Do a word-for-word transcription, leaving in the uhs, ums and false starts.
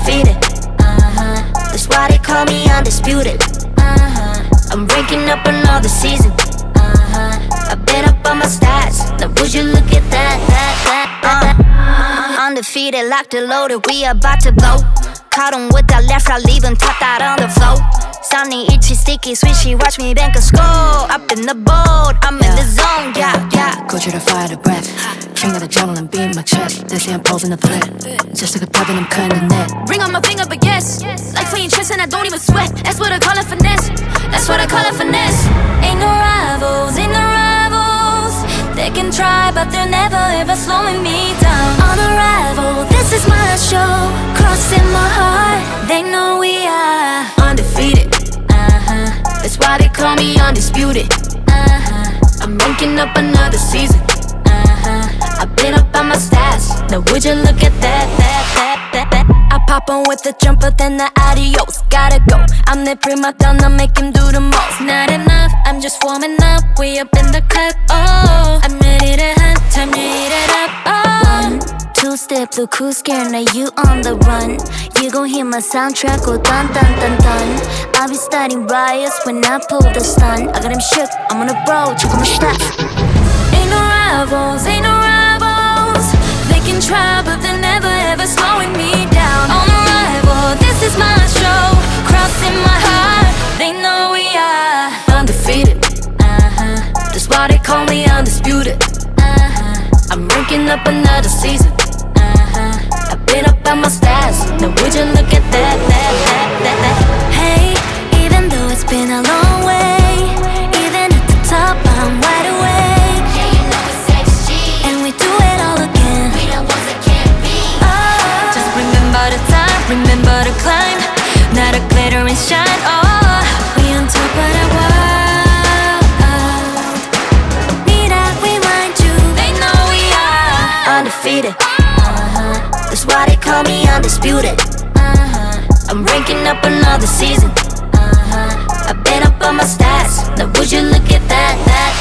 undefeated. Uh-huh. That's why they call me undisputed. Uh-huh. I'm ranking up another season. Uh-huh. I've been up on my stats. Now would you look at that, that, that, that, uh, undefeated, locked and loaded, we about to blow. Caught him with that left, I leave him tapped out on the floor. Sounding itchy, sticky, swishy, watch me bank a score. Up in the boat, I'm in the zone, yeah, yeah. Culture to fire the breath. King of the jungle and beat my chest. They say I'm posing the threat. Just like a pebble, I'm cutting the net. Ring on my finger, but yes, like playing chess and I don't even sweat. That's what I call it finesse. That's what I call it finesse. Ain't no rivals, ain't no rivals. They can try, but they're never ever slowing me down. On arrival, this is my show. Crossing my heart, they know we are undefeated. Uh-huh. That's why they call me undisputed. Uh-huh. I'm ranking up another season. Uh-huh. I've been up on my stats. Now would you look at that, that, that, that, that. I pop on with the jumper, then the adios. Gotta go, I'm the prima donna, make him do the most. Not enough, I'm just warming up. We up in the club, oh. I'm ready to hunt, time to heat it up, oh. One, two step, look who's scared, now you on the run. You gon' hear my soundtrack go dun dun dun dun. I'll be starting riots when I pull the stun. I got him shook, I'm on a bro, check on my stats. Ain't no rivals, ain't no rivals. They can try, but they're never ever slowing me down. On arrival, this is my show. Crossing my heart, they know we are undefeated. Uh-huh. That's why they call me undisputed. Uh-huh. I'm ranking up another season. Uh-huh. I've been up on my stats. Now would you look at that, that, that, that, that. Hey, even though it's been a long way, even at the top, I'm wide awake. Yeah, you know it's X G, and we do it all again. we the ones that can't be. Oh, just remember the time, remember the climb. Not a glitter and shine, oh. We on top of the world. Need I remind you, they know we are undefeated. Uh-huh. That's why they call me undisputed. Uh-huh. I'm ranking up another season. Uh-huh. I've been up on my stats. Now would you look at that, that